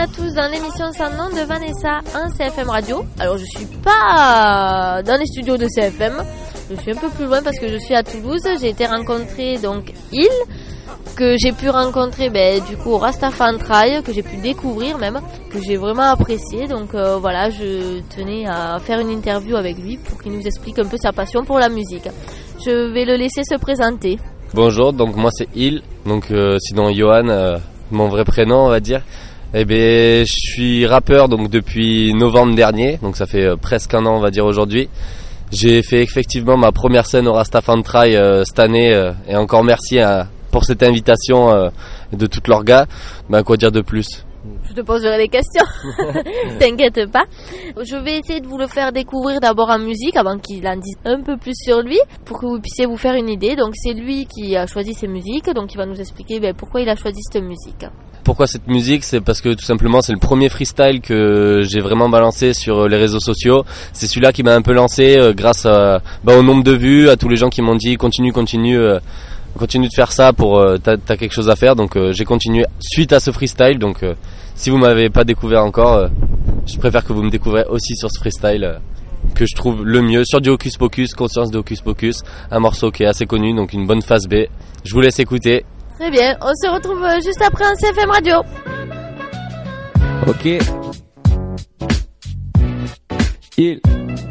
à tous dans l'émission Sans nom de Vanessa en CFM Radio. Alors je suis pas dans les studios de CFM, je suis un peu plus loin parce que je suis à Toulouse. J'ai été rencontrer donc Il, que j'ai pu rencontrer du coup au Rastafari, que j'ai pu découvrir même, que j'ai vraiment apprécié. Donc voilà, je tenais à faire une interview avec lui pour qu'il nous explique un peu sa passion pour la musique. Je vais le laisser se présenter. Bonjour, donc moi c'est Il, donc sinon Johan, mon vrai prénom on va dire. Je suis rappeur donc depuis novembre dernier, donc ça fait presque un an on va dire aujourd'hui. J'ai fait effectivement ma première scène au Rastafari cette année et encore merci pour cette invitation de toute l'orga. Quoi dire de plus? Je te poserai des questions, t'inquiète pas. Je vais essayer de vous le faire découvrir d'abord en musique avant qu'il en dise un peu plus sur lui pour que vous puissiez vous faire une idée. Donc c'est lui qui a choisi ses musiques, donc il va nous expliquer pourquoi il a choisi cette musique. Pourquoi cette musique? C'est parce que tout simplement c'est le premier freestyle que j'ai vraiment balancé sur les réseaux sociaux. C'est celui-là qui m'a un peu lancé grâce au nombre de vues, à tous les gens qui m'ont dit continue de faire ça pour t'as quelque chose à faire. Donc j'ai continué suite à ce freestyle. Donc si vous m'avez pas découvert encore, je préfère que vous me découvrez aussi sur ce freestyle que je trouve le mieux sur du Hocus Pocus, Conscience de Hocus Pocus, un morceau qui est assez connu, donc une bonne phase B. Je vous laisse écouter. Très bien, on se retrouve juste après en CFM Radio. Ok. Il.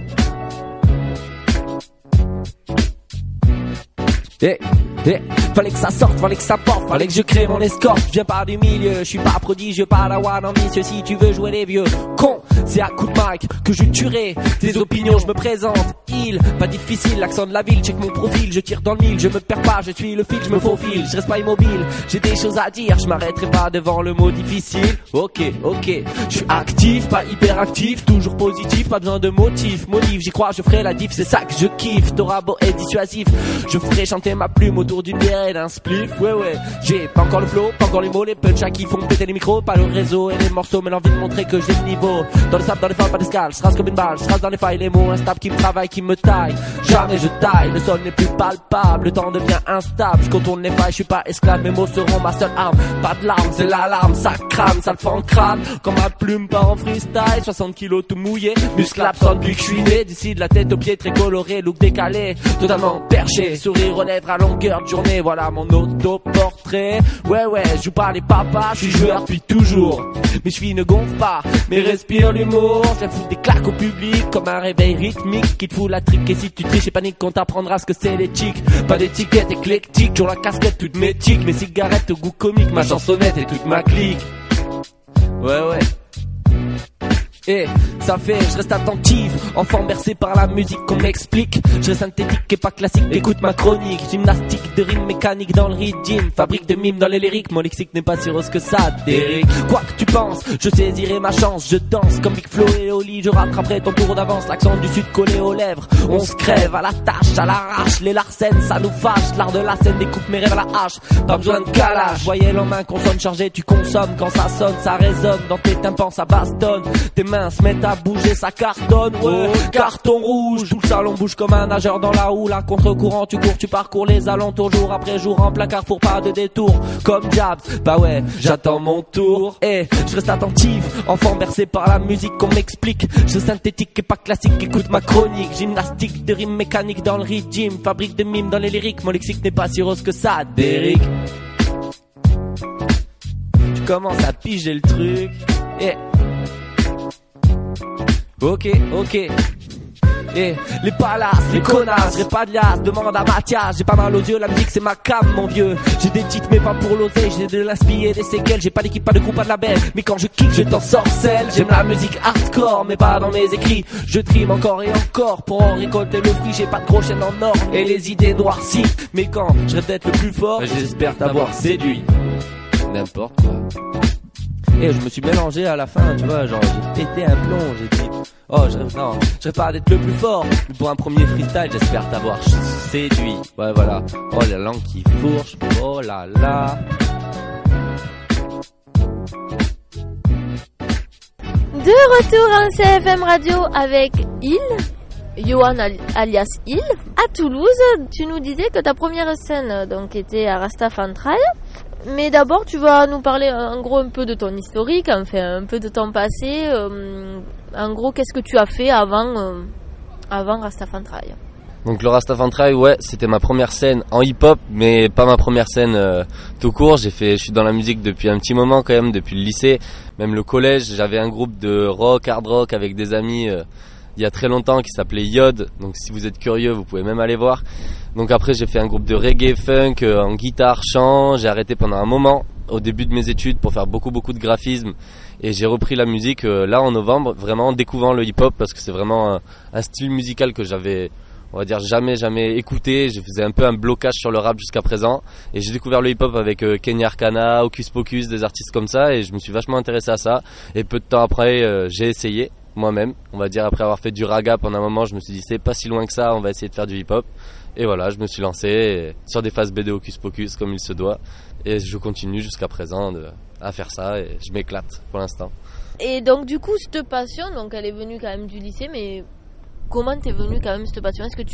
Fallait que ça sorte, fallait que ça porte, fallait que je crée mon escorte. Je viens pas du milieu, je suis pas prodigieux, pas la one ambitieux. Si tu veux jouer les vieux cons, c'est à coup de mic que je tuerai tes opinions. Je me présente, Il, pas difficile, l'accent de la ville, check mon profil. Je tire dans le mille, je me perds pas, je suis le fil, je me faufile. Je reste pas immobile, j'ai des choses à dire, je m'arrêterai pas devant le mot difficile. Ok, je suis actif, pas hyperactif, toujours positif, pas besoin de motif, j'y crois, je ferai la diff, c'est ça que je kiffe. T'auras beau être dissuasif, je ferai chanter ma plume autour d'une bière et d'un spliff. Ouais, j'ai pas encore le flow, pas encore les mots, les punchs qui font péter les micros, pas le réseau et les morceaux, mais l'envie de montrer que j'ai le niveau. Dans le sable, dans les phares, pas d'escale, je rase comme une balle, je rase dans les failles, les mots instables qui me travaillent, qui me taillent. Jamais je taille, le sol n'est plus palpable, le temps devient instable, je contourne les failles, je suis pas esclave, mes mots seront ma seule arme. Pas de larmes, c'est l'alarme, ça crame, ça le fend crâne. Quand ma plume part en freestyle, 60 kilos tout mouillé, muscle absent depuis que je suis né. D'ici de la tête aux pieds très coloré, look décalé, totalement perché, sourire aux lèvres à longueur de journée. Voilà mon autoportrait. Ouais, je joue pas les papas, je suis joueur depuis toujours. Mes chevilles ne gonflent pas, mais respire l'humour. Je fous des claques au public comme un réveil rythmique qui te fout la trique. Et si tu triches et paniques, on t'apprendra ce que c'est l'éthique. Pas d'étiquette éclectique, toujours la casquette toute métique. Mes cigarettes au goût comique, ma chansonnette et toute ma clique. Ouais. Et ça fait, je reste attentif, enfant bercé par la musique qu'on m'explique. Je reste synthétique et pas classique, écoute ma chronique. Gymnastique de rime mécanique dans le rythme, fabrique de mimes dans les lyriques. Mon lexique n'est pas si rose que ça, Derek. Quoi que tu penses, je saisirai ma chance. Je danse comme Big Flo et Oli, je rattraperai ton tour d'avance. L'accent du sud collé aux lèvres, on se crève à la tâche, à l'arrache. Les larcènes, ça nous fâche, l'art de la scène découpe mes rêves à la hache. Pas besoin de calage, voyelle en main, consonne chargée, tu consommes. Quand ça sonne, ça résonne, dans tes tympans ça bastonne. Tes mains se mettent à bouger, ça cartonne, carton rouge, tout le salon bouge comme un nageur dans la houle. À contre-courant tu cours, tu parcours les alentours, jour après jour en plein carrefour, pas de détour, comme Jabs, j'attends mon tour. Et je reste attentif, enfant bercé par la musique qu'on m'explique. Je synthétique et pas classique, écoute ma chronique. Gymnastique de rime mécanique dans le rythme, fabrique de mimes dans les lyriques. Mon lexique n'est pas si rose que ça, Derek. Tu commences à piger le truc. Et Ok. Et les palaces, les connasses, j'ai pas de liasse, demande à Mathias. J'ai pas mal aux yeux, la musique c'est ma cam mon vieux. J'ai des titres mais pas pour l'oseille, j'ai de l'inspiré, des séquelles. J'ai pas d'équipe, pas de groupe, pas de label, mais quand je kick je t'en sorcelle. J'aime la musique hardcore mais pas dans mes écrits. Je trime encore et encore pour en récolter le fruit. J'ai pas de gros chaînes en or et les idées noircies, mais quand je répète le plus fort, j'espère t'avoir séduit. N'importe quoi. Et je me suis mélangé à la fin, tu vois, genre j'ai pété un plomb, j'ai dit je rêve pas d'être le plus fort, mais pour un premier freestyle j'espère t'avoir séduit. Ouais voilà, oh la langue qui fourche, oh là là. De retour en CFM Radio avec Il, Johan alias Il, à Toulouse. Tu nous disais que ta première scène donc était à Rastafari. Mais d'abord, tu vas nous parler en gros un peu de ton historique, enfin un peu de ton passé. En gros, qu'est-ce que tu as fait avant Rastafari? Donc le Rastafari, ouais, c'était ma première scène en hip-hop, mais pas ma première scène tout court. Je suis dans la musique depuis un petit moment quand même, depuis le lycée, même le collège. J'avais un groupe de rock, hard rock avec des amis il y a très longtemps qui s'appelait Yod. Donc si vous êtes curieux, vous pouvez même aller voir. Donc après j'ai fait un groupe de reggae, funk, en guitare, chant. J'ai arrêté pendant un moment au début de mes études pour faire beaucoup de graphisme. Et j'ai repris la musique là en novembre, vraiment en découvrant le hip-hop parce que c'est vraiment un style musical que j'avais, on va dire, jamais écouté. Je faisais un peu un blocage sur le rap jusqu'à présent. Et j'ai découvert le hip-hop avec Kenny Arcana, Hocus Pocus, des artistes comme ça. Et je me suis vachement intéressé à ça. Et peu de temps après, j'ai essayé moi-même. On va dire après avoir fait du raga pendant un moment, je me suis dit c'est pas si loin que ça, on va essayer de faire du hip-hop. Et voilà, je me suis lancé sur des phases BD Hocus Pocus comme il se doit. Et je continue jusqu'à présent à faire ça et je m'éclate pour l'instant. Et donc du coup, cette passion, donc elle est venue quand même du lycée, mais comment t'es venue quand même cette passion? Est-ce que tu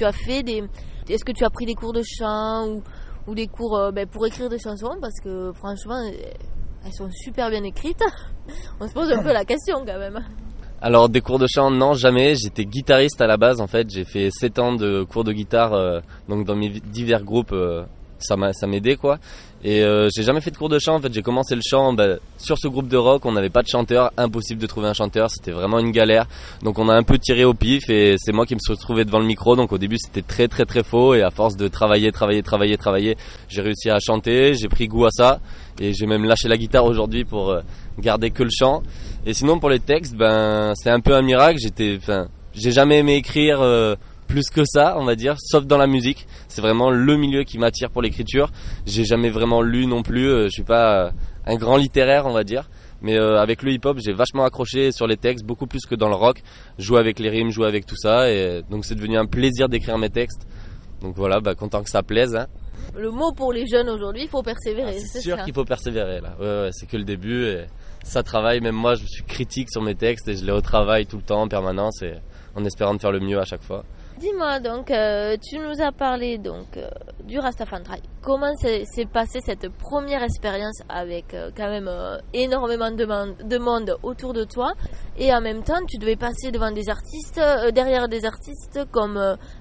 as pris des cours de chant ou des cours pour écrire des chansons? Parce que franchement, elles sont super bien écrites. On se pose un peu la question quand même. Alors des cours de chant, non, jamais. J'étais guitariste à la base en fait. J'ai fait 7 ans de cours de guitare donc dans mes divers groupes. Ça m'aidait quoi. Et j'ai jamais fait de cours de chant. En fait, j'ai commencé le chant sur ce groupe de rock. On n'avait pas de chanteur, impossible de trouver un chanteur. C'était vraiment une galère. Donc on a un peu tiré au pif et c'est moi qui me suis retrouvé devant le micro. Donc au début c'était très faux et à force de travailler, j'ai réussi à chanter. J'ai pris goût à ça et j'ai même lâché la guitare aujourd'hui pour garder que le chant. Et sinon pour les textes, c'est un peu un miracle. J'ai jamais aimé écrire. Plus que ça, on va dire, sauf dans la musique. C'est vraiment le milieu qui m'attire pour l'écriture. J'ai jamais vraiment lu non plus. Je suis pas un grand littéraire, on va dire. Mais avec le hip-hop, j'ai vachement accroché sur les textes, beaucoup plus que dans le rock. Jouer avec les rimes, jouer avec tout ça. Et donc c'est devenu un plaisir d'écrire mes textes. Donc voilà, content que ça plaise. Hein. Le mot pour les jeunes aujourd'hui, il faut persévérer. C'est sûr qu'il faut persévérer là. Ouais, c'est que le début. Et ça travaille. Même moi, je suis critique sur mes textes et je les retravaille tout le temps en permanence. Et en espérant de faire le mieux à chaque fois. Dis-moi donc, tu nous as parlé donc du Rastafari. Comment s'est passée cette première expérience avec quand même énormément de monde autour de toi et en même temps tu devais passer devant des artistes, derrière des artistes comme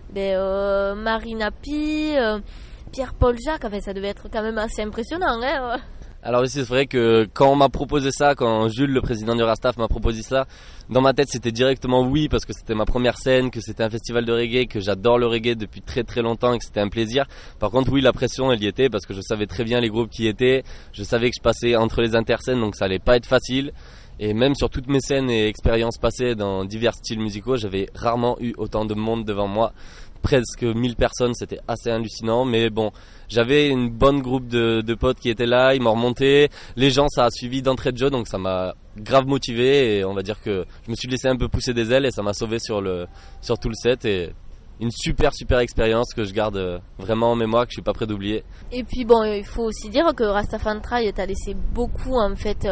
Marina Pi, Pierre-Paul Jacques. Enfin, ça devait être quand même assez impressionnant, hein. Alors aussi c'est vrai que quand on m'a proposé ça, quand Jules, le président du Rastaf, m'a proposé ça, dans ma tête c'était directement oui parce que c'était ma première scène, que c'était un festival de reggae, que j'adore le reggae depuis très longtemps et que c'était un plaisir. Par contre oui, la pression elle y était parce que je savais très bien les groupes qui étaient, je savais que je passais entre les interscènes donc ça allait pas être facile. Et même sur toutes mes scènes et expériences passées dans divers styles musicaux, j'avais rarement eu autant de monde devant moi. Presque 1000 personnes, c'était assez hallucinant, mais bon, j'avais une bonne groupe de potes qui étaient là, ils m'ont remonté, les gens ça a suivi d'entrée de jeu, donc ça m'a grave motivé et on va dire que je me suis laissé un peu pousser des ailes et ça m'a sauvé sur tout le set et une super expérience que je garde vraiment en mémoire, que je suis pas prêt d'oublier. Et puis bon, il faut aussi dire que Rastafari t'a laissé beaucoup en fait,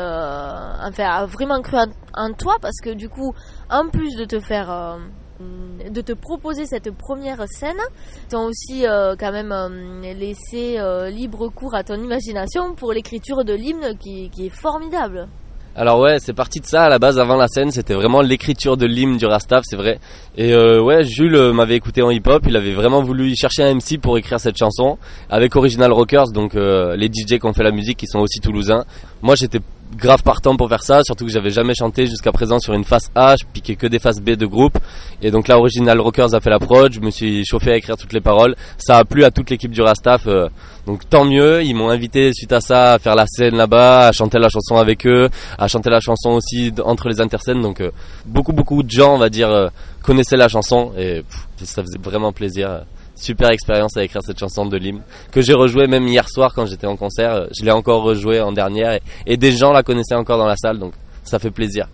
a vraiment cru en toi parce que du coup, en plus de te faire de te proposer cette première scène, t'ont aussi quand même laissé libre cours à ton imagination pour l'écriture de l'hymne qui est formidable. Alors ouais, c'est parti de ça à la base. Avant la scène, c'était vraiment l'écriture de l'hymne du Rastaf, c'est vrai. Et ouais, Jules m'avait écouté en hip-hop, il avait vraiment voulu chercher un MC pour écrire cette chanson avec Original Rockers, donc les DJ qui ont fait la musique qui sont aussi toulousains. Moi j'étais grave partant pour faire ça, surtout que j'avais jamais chanté jusqu'à présent sur une face A, je piquais que des faces B de groupe. Et donc là Original Rockers a fait la prod, je me suis chauffé à écrire toutes les paroles. Ça a plu à toute l'équipe du Rastaf, donc tant mieux. Ils m'ont invité suite à ça à faire la scène là-bas, à chanter la chanson avec eux, à chanter la chanson aussi entre les interscènes. Donc beaucoup de gens, on va dire, connaissaient la chanson et ça faisait vraiment plaisir. Super expérience à écrire cette chanson de l'hymne que j'ai rejouée même hier soir quand j'étais en concert. Je l'ai encore rejouée en dernière et des gens la connaissaient encore dans la salle, donc ça fait plaisir.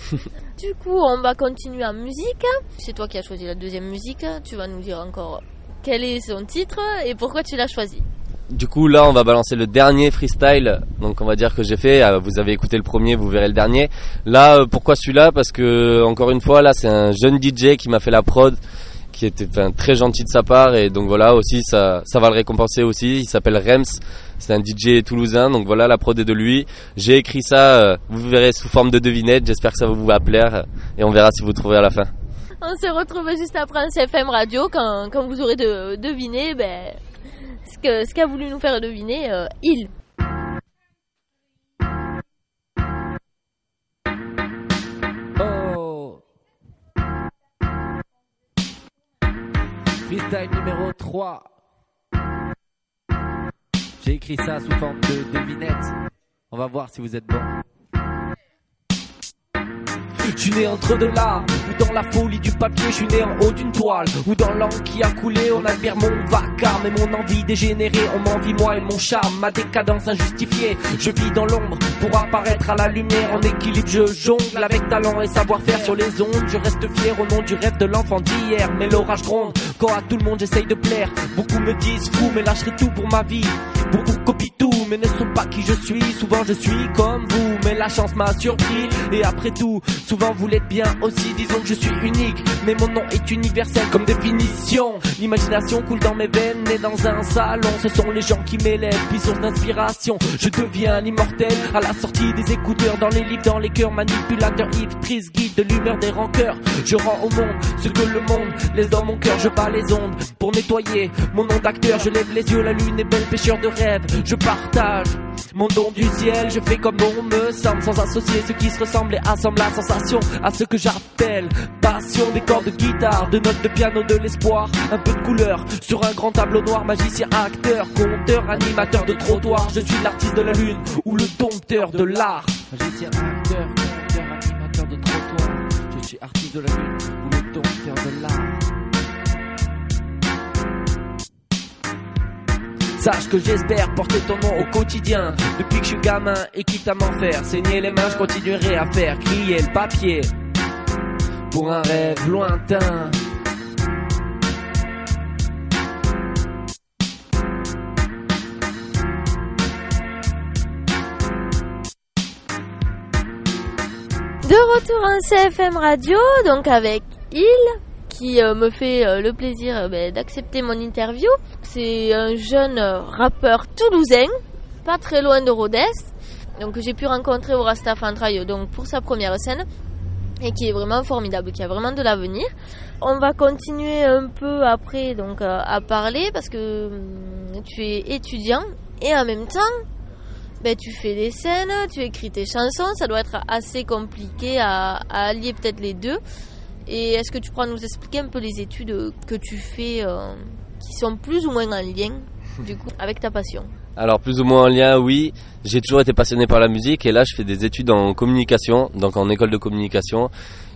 Du coup, on va continuer en musique. C'est toi qui as choisi la deuxième musique. Tu vas nous dire encore quel est son titre et pourquoi tu l'as choisi. Du coup là on va balancer le dernier freestyle, donc on va dire que j'ai fait, vous avez écouté le premier, vous verrez le dernier. Là pourquoi celui-là? Parce que encore une fois là c'est un jeune DJ qui m'a fait la prod qui était très gentil de sa part, et donc voilà aussi ça va le récompenser aussi. Il s'appelle Rems, c'est un DJ toulousain, donc voilà, la prod est de lui. J'ai écrit ça, vous verrez sous forme de devinette, j'espère que ça va vous plaire et on verra si vous trouvez à la fin. On se retrouve juste après un CFM Radio quand vous aurez deviné ce qu'a voulu nous faire deviner il. Freestyle numéro 3. J'ai écrit ça sous forme de devinette. On va voir si vous êtes bon. Je suis né entre deux larmes, ou dans la folie du papier, je suis né en haut d'une toile, ou dans l'encre qui a coulé, on admire mon vacarme et mon envie dégénérée, on m'envie moi et mon charme, ma décadence injustifiée, je vis dans l'ombre pour apparaître à la lumière, en équilibre je jongle avec talent et savoir-faire sur les ondes, je reste fier au nom du rêve de l'enfant d'hier, mais l'orage gronde, quand à tout le monde j'essaye de plaire, beaucoup me disent fou mais lâcherai tout pour ma vie, beaucoup copient tout mais ne sont pas qui je suis, souvent je suis comme vous, mais la chance m'a surpris, et après tout, souvent vous l'êtes bien aussi, disons que je suis unique, mais mon nom est universel comme définition. L'imagination coule dans mes veines, né dans un salon, ce sont les gens qui m'élèvent, puis source d'inspiration. Je deviens l'immortel à la sortie des écouteurs, dans les livres, dans les cœurs, manipulateur, Yves, triste, guide de l'humeur des rancœurs. Je rends au monde ce que le monde laisse dans mon cœur, je bats les ondes pour nettoyer mon nom d'acteur. Je lève les yeux, la lune est belle, pêcheur de rêves, je partage mon don du ciel, je fais comme bon me semble, sans associer ce qui se ressemble et assemble la sensation à ce que j'appelle passion. Des cordes de guitare, de notes de piano, de l'espoir, un peu de couleur sur un grand tableau noir. Magicien, acteur, conteur, animateur de trottoir, je suis l'artiste de la lune ou le dompteur de l'art. Magicien, acteur, conteur, animateur de trottoir, je suis artiste de la lune ou le dompteur de l'art. Sache que j'espère porter ton nom au quotidien. Depuis que je suis gamin et quitte à m'en faire saigner les mains, je continuerai à faire crier le papier pour un rêve lointain. De retour en CFM Radio, donc avec Il, qui me fait le plaisir d'accepter mon interview. C'est un jeune rappeur toulousain, pas très loin de Rodez, donc que j'ai pu rencontrer au Rastafantrail donc pour sa première scène, et qui est vraiment formidable, qui a vraiment de l'avenir. On va continuer un peu après donc à parler, parce que tu es étudiant et en même temps tu fais des scènes, tu écris tes chansons. Ça doit être assez compliqué à allier peut-être les deux. Et est-ce que tu pourras nous expliquer un peu les études que tu fais qui sont plus ou moins en lien du coup avec ta passion? Alors plus ou moins en lien, oui. J'ai toujours été passionné par la musique et là je fais des études en communication, donc en école de communication.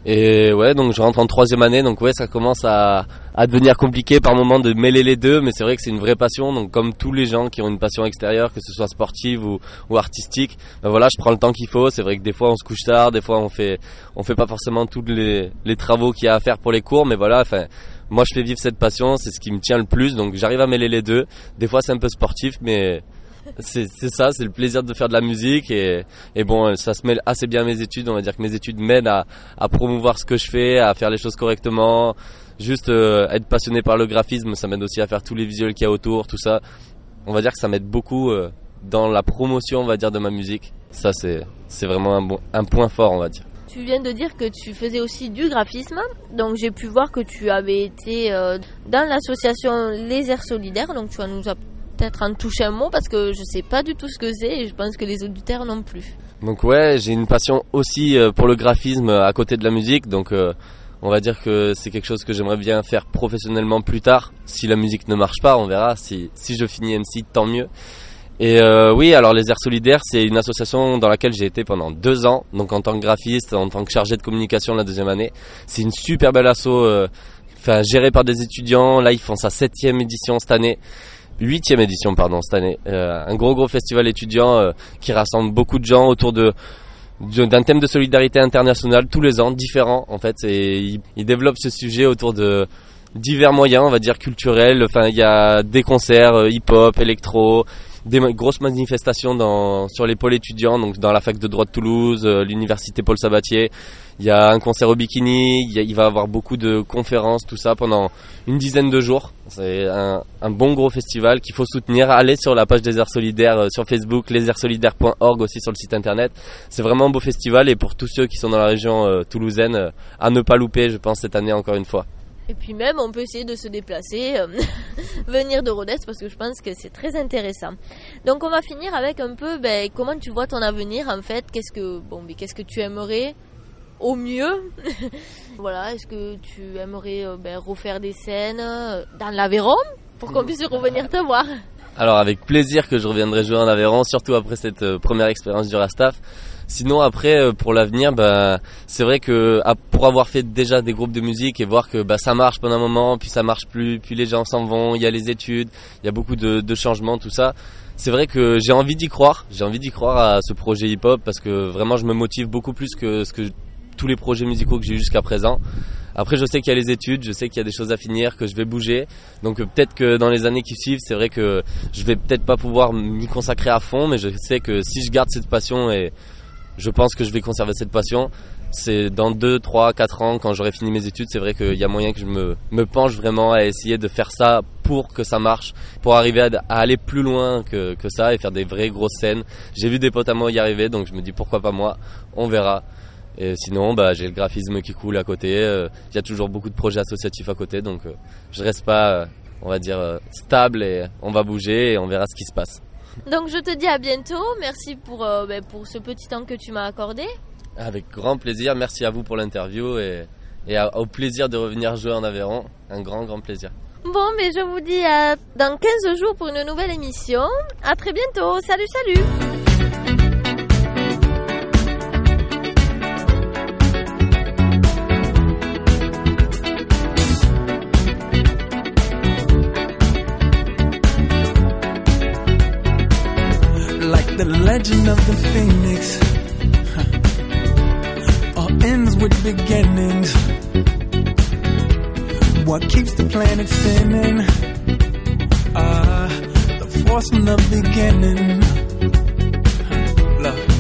Et ouais, donc je rentre en 3e année, donc ouais, ça commence à devenir compliqué par moment de mêler les deux, mais c'est vrai que c'est une vraie passion. Donc comme tous les gens qui ont une passion extérieure, que ce soit sportive ou artistique, voilà, je prends le temps qu'il faut. C'est vrai que des fois on se couche tard, des fois on fait pas forcément tous les travaux qu'il y a à faire pour les cours, mais voilà, enfin. Moi je fais vivre cette passion, c'est ce qui me tient le plus, donc j'arrive à mêler les deux. Des fois c'est un peu sportif, mais c'est ça, c'est le plaisir de faire de la musique et bon, ça se mêle assez bien à mes études. On va dire que mes études m'aident à promouvoir ce que je fais, à faire les choses correctement. Juste être passionné par le graphisme, ça m'aide aussi à faire tous les visuels qu'il y a autour, tout ça. On va dire que ça m'aide beaucoup dans la promotion, on va dire, de ma musique. Ça c'est vraiment un point fort, on va dire. Tu viens de dire que tu faisais aussi du graphisme, donc j'ai pu voir que tu avais été dans l'association Les Airs Solidaires, donc tu vas nous peut-être en toucher un mot parce que je sais pas du tout ce que c'est et je pense que les auditeurs non plus. Donc ouais, j'ai une passion aussi pour le graphisme à côté de la musique, donc on va dire que c'est quelque chose que j'aimerais bien faire professionnellement plus tard. Si la musique ne marche pas, on verra. Si je finis MC, tant mieux. Et oui, alors les Airs Solidaires, c'est une association dans laquelle j'ai été pendant 2 ans, donc en tant que graphiste, en tant que chargé de communication la 2e année. C'est une super belle asso, gérée par des étudiants. Là, ils font sa 7e édition cette année. 8e édition, pardon, cette année. Un gros festival étudiant qui rassemble beaucoup de gens autour d'un thème de solidarité internationale tous les ans, différent en fait. Et ils développent ce sujet autour de divers moyens, on va dire culturels. Enfin, il y a des concerts hip-hop, électro. des grosses manifestations sur les pôles étudiants, donc dans la fac de droit de Toulouse, l'université Paul Sabatier. Il y a un concert au Bikini, il va y avoir beaucoup de conférences, tout ça pendant une dizaine de jours. C'est un bon gros festival qu'il faut soutenir. Allez sur la page des Arts Solidaires sur Facebook, lesairssolidaires.org aussi sur le site internet. C'est vraiment un beau festival et pour tous ceux qui sont dans la région toulousaine, à ne pas louper, je pense, cette année encore une fois. Et puis même, on peut essayer de se déplacer, venir de Rodez, parce que je pense que c'est très intéressant. Donc on va finir avec un peu, comment tu vois ton avenir en fait. Qu'est-ce que tu aimerais au mieux? Voilà, est-ce que tu aimerais refaire des scènes dans l'Aveyron pour qu'on puisse revenir te voir? Alors avec plaisir que je reviendrai jouer en Aveyron, surtout après cette première expérience du Rastaf. Sinon après pour l'avenir, c'est vrai que pour avoir fait déjà des groupes de musique et voir que ça marche pendant un moment, puis ça marche plus, puis les gens s'en vont, il y a les études, il y a beaucoup de changements, tout ça. C'est vrai que j'ai envie d'y croire à ce projet hip-hop parce que vraiment je me motive beaucoup plus que tous les projets musicaux que j'ai eu jusqu'à présent. Après je sais qu'il y a les études, je sais qu'il y a des choses à finir, que je vais bouger. Donc peut-être que dans les années qui suivent, c'est vrai que je vais peut-être pas pouvoir m'y consacrer à fond, mais je sais que si je garde cette passion et je pense que je vais conserver cette passion, c'est dans 2, 3, 4 ans quand j'aurai fini mes études, c'est vrai qu'il y a moyen que je me penche vraiment à essayer de faire ça pour que ça marche, pour arriver à aller plus loin que ça et faire des vraies grosses scènes. J'ai vu des potes à moi y arriver, donc je me dis pourquoi pas moi, on verra. Et sinon, j'ai le graphisme qui coule à côté. Il y a toujours beaucoup de projets associatifs à côté, donc je reste pas, on va dire, stable et on va bouger et on verra ce qui se passe. Donc je te dis à bientôt. Merci pour ce petit temps que tu m'as accordé. Avec grand plaisir. Merci à vous pour l'interview et au plaisir de revenir jouer en Aveyron. Un grand plaisir. Bon, mais je vous dis à dans 15 jours pour une nouvelle émission. À très bientôt. Salut. The legend of the phoenix all ends with beginnings. What keeps the planet spinning? The force from the beginning. Love.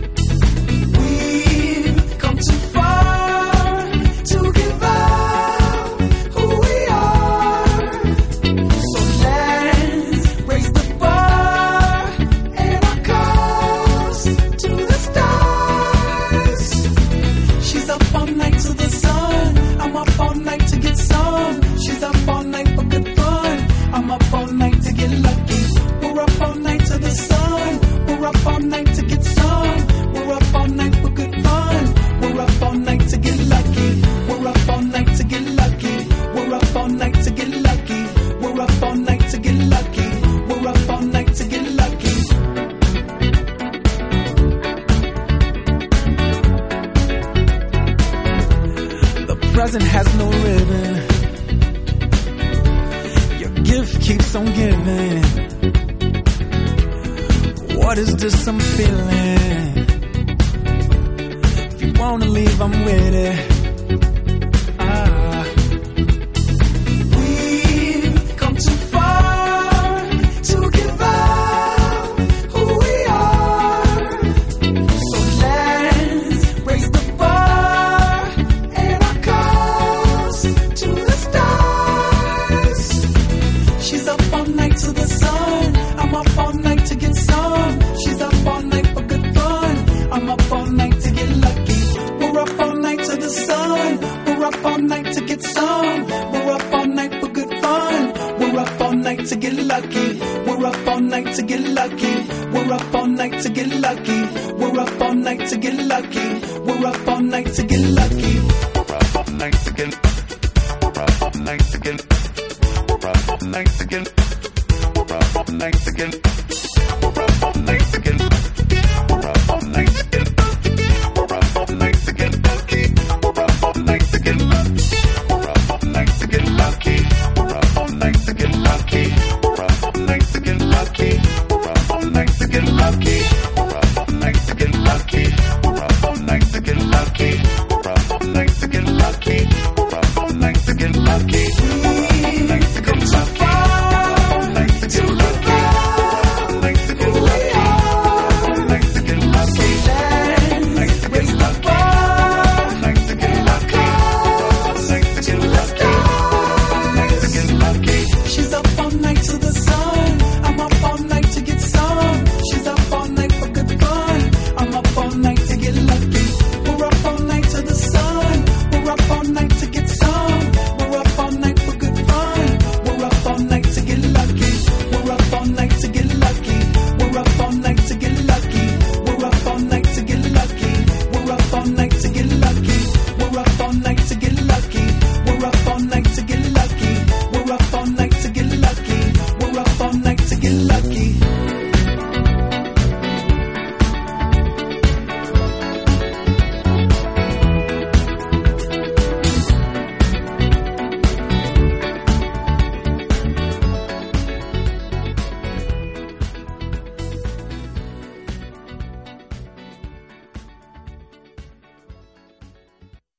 We've come too far to give up who we are. So let's raise the bar and our cups to the stars. She's up all night to the sun. I'm up all night to get some. She's up all night for good fun. I'm up all night to get lucky. We're up all night to the sun. We're up all night to get some. We're up all night for good fun. We're up all night to get lucky. We're up all night to get lucky. We're up all night to get lucky. We're up all night to get lucky. We're up all night to get lucky. The present has no ribbon. Your gift keeps on giving. What is this I'm feeling? If you wanna leave, I'm with it. We've come too far to give up who we are. So let's raise the bar and our cups to the stars. She's up all night to the sun. I'm up all night to get some. She's up all night for good fun. I'm up all night to get lucky. We're up all night to the sun. We're up all night to get some. We're up all night for good fun. We're up all night to get lucky. We're up all night to get lucky. We're up all night to get lucky. We're up all night to get lucky. We're up all night to get lucky. We're up all night to get. We're up all night to get. We're up all night to get. We're up all night to get.